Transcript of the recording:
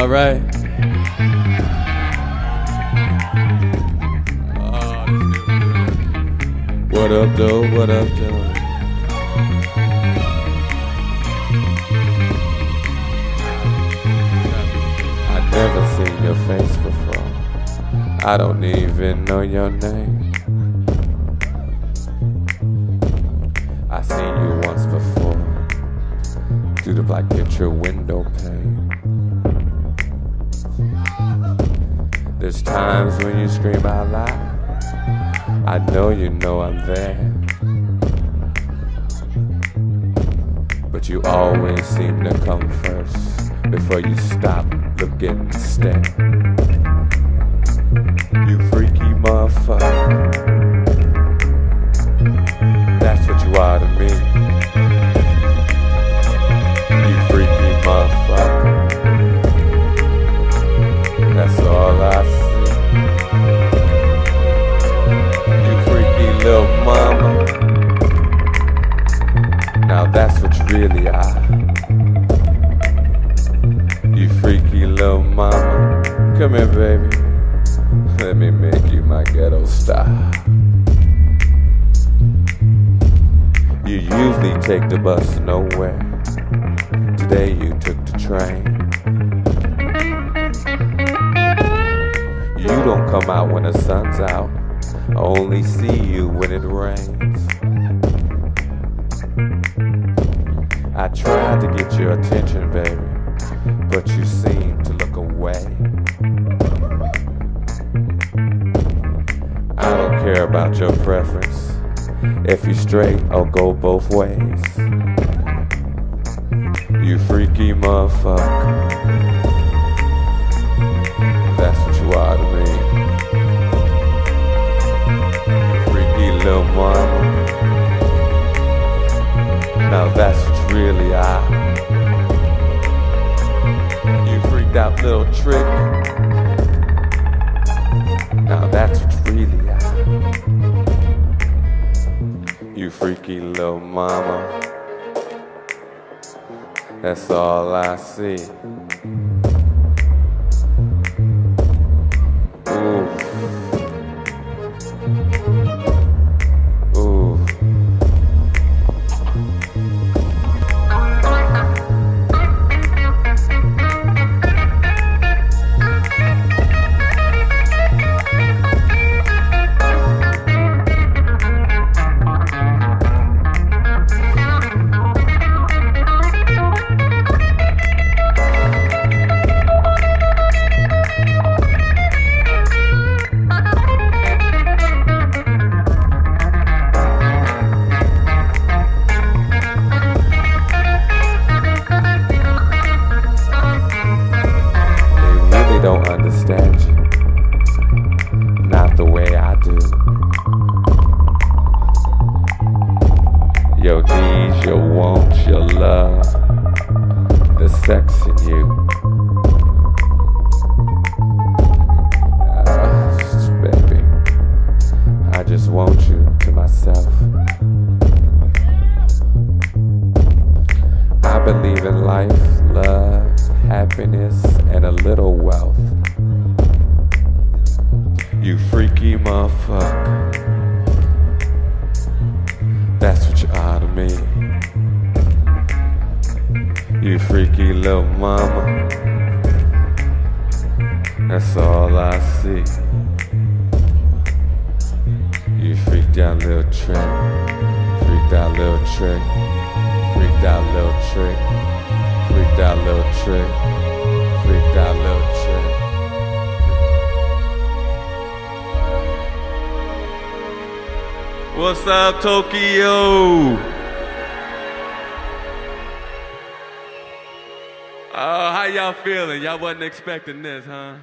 all right? What up, though? What up, though? I never seen your face before. I don't even know your name. I seen you once before through the black picture window pane. There's times when you scream out loud. I know you know I'm there, but you always seem to come first before you stop, look and stare. You freaky motherfucker, that's what you are to me. You freaky motherfucker, that's all I see. Little mama, now that's what you really are. You freaky little mama, come here baby, let me make you my ghetto star. You usually take the bus nowhere, today you took the train. You don't come out when the sun's out, I only see you when it rains. I tried to get your attention, baby, but you seem to look away. I don't care about your preference. If you're straight, I'll go both ways. You freaky motherfucker, that's what you are to me. Little mama, now that's what you really are. You freaked out little trick, now that's what you really are. You freaky little mama, that's all I see. Ooh. Don't understand you, not the way I do. Your needs, your wants, your love, the sex in you. Baby, I just want you to myself. I believe in life, love, happiness, and a little wealth. You freaky motherfucker, that's what you are to me. You freaky little mama, that's all I see. You freaked out little trick, freaked out little trick, freaked out little trick, freaked out little trick, freaked out little trick. What's up, Tokyo? How y'all feeling? Y'all wasn't expecting this, huh?